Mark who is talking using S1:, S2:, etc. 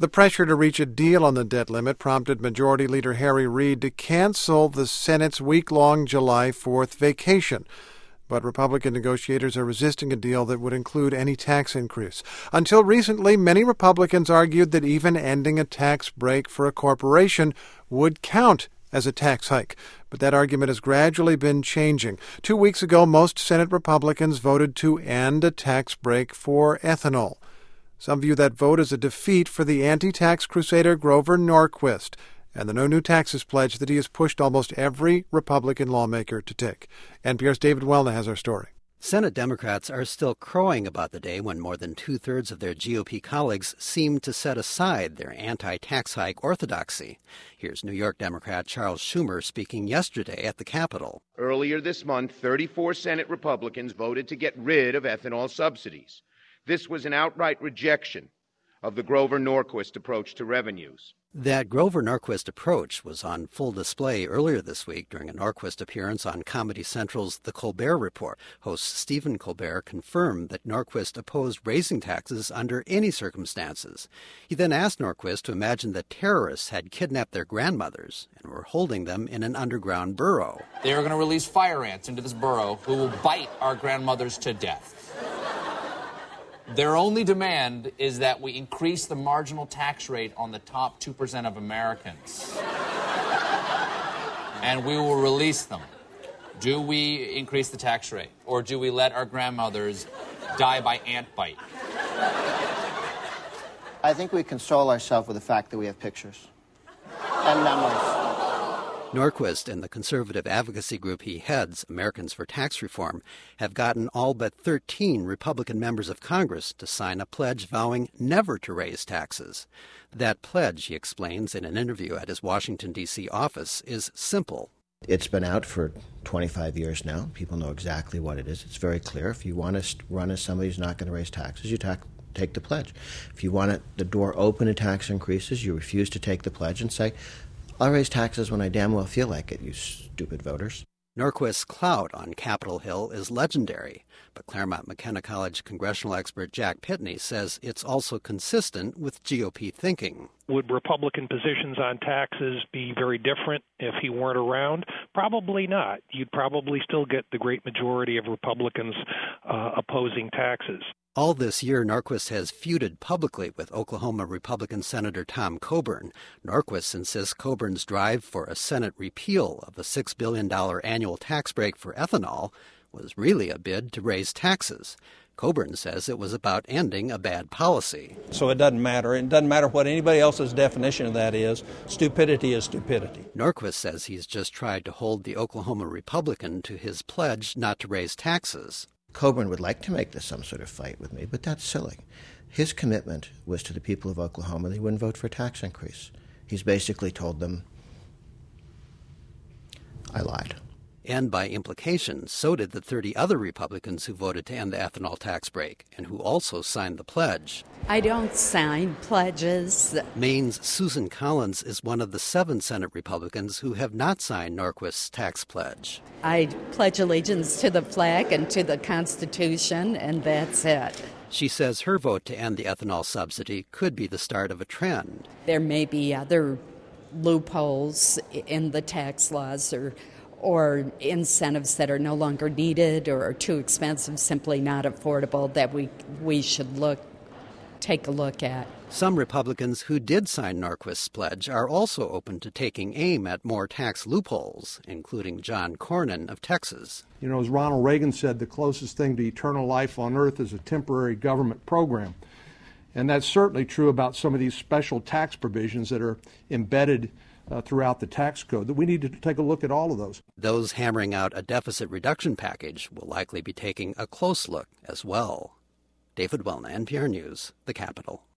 S1: The pressure to reach a deal on the debt limit prompted Majority Leader Harry Reid to cancel the Senate's week-long July 4th vacation. But Republican negotiators are resisting a deal that would include any tax increase. Until recently, many Republicans argued that even ending a tax break for a corporation would count as a tax hike. But that argument has gradually been changing. 2 weeks ago, most Senate Republicans voted to end a tax break for ethanol. Some view that vote as a defeat for the anti-tax crusader Grover Norquist and the No New Taxes pledge that he has pushed almost every Republican lawmaker to take. NPR's David Welna has our story.
S2: Senate Democrats are still crowing about the day when more than two-thirds of their GOP colleagues seemed to set aside their anti-tax hike orthodoxy. Here's New York Democrat Charles Schumer speaking yesterday at the Capitol.
S3: Earlier this month, 34 Senate Republicans voted to get rid of ethanol subsidies. This was an outright rejection of the Grover Norquist approach to revenues.
S2: That Grover Norquist approach was on full display earlier this week during a Norquist appearance on Comedy Central's The Colbert Report. Host Stephen Colbert confirmed that Norquist opposed raising taxes under any circumstances. He then asked Norquist to imagine that terrorists had kidnapped their grandmothers and were holding them in an underground burrow.
S4: They are going to release fire ants into this burrow who will bite our grandmothers to death. Their only demand is that we increase the marginal tax rate on the top 2% of Americans. And we will release them. Do we increase the tax rate? Or do we let our grandmothers die by ant bite?
S5: I think we console ourselves with the fact that we have pictures and memories.
S2: Norquist and the conservative advocacy group he heads, Americans for Tax Reform, have gotten all but 13 Republican members of Congress to sign a pledge vowing never to raise taxes. That pledge, he explains in an interview at his Washington, D.C. office, is simple.
S6: It's been out for 25 years now. People know exactly what it is. It's very clear. If you want to run as somebody who's not going to raise taxes, you take the pledge. If you want the door open to tax increases, you refuse to take the pledge and say, I'll raise taxes when I damn well feel like it, you stupid voters.
S2: Norquist's clout on Capitol Hill is legendary, but Claremont McKenna College congressional expert Jack Pitney says it's also consistent with GOP thinking.
S7: Would Republican positions on taxes be very different if he weren't around? Probably not. You'd probably still get the great majority of Republicans opposing taxes.
S2: All this year, Norquist has feuded publicly with Oklahoma Republican Senator Tom Coburn. Norquist insists Coburn's drive for a Senate repeal of a $6 billion annual tax break for ethanol was really a bid to raise taxes. Coburn says it was about ending a bad policy.
S8: So it doesn't matter. It doesn't matter what anybody else's definition of that is. Stupidity is stupidity.
S2: Norquist says he's just tried to hold the Oklahoma Republican to his pledge not to raise taxes.
S6: Coburn would like to make this some sort of fight with me, but that's silly. His commitment was to the people of Oklahoma that he wouldn't vote for a tax increase. He's basically told them, I lied.
S2: And by implication, so did the 30 other Republicans who voted to end the ethanol tax break and who also signed the pledge.
S9: I don't sign pledges.
S2: Maine's Susan Collins is one of the 7 Senate Republicans who have not signed Norquist's tax pledge.
S9: I pledge allegiance to the flag and to the Constitution, and that's it.
S2: She says her vote to end the ethanol subsidy could be the start of a trend.
S9: There may be other loopholes in the tax laws or incentives that are no longer needed or are too expensive, simply not affordable, that we should take a look at.
S2: Some Republicans who did sign Norquist's pledge are also open to taking aim at more tax loopholes, including John Cornyn of Texas.
S10: You know, as Ronald Reagan said, the closest thing to eternal life on earth is a temporary government program. And that's certainly true about some of these special tax provisions that are embedded throughout the tax code, that we need to take a look at all of those.
S2: Those hammering out a deficit reduction package will likely be taking a close look as well. David Welna, NPR News, The Capitol.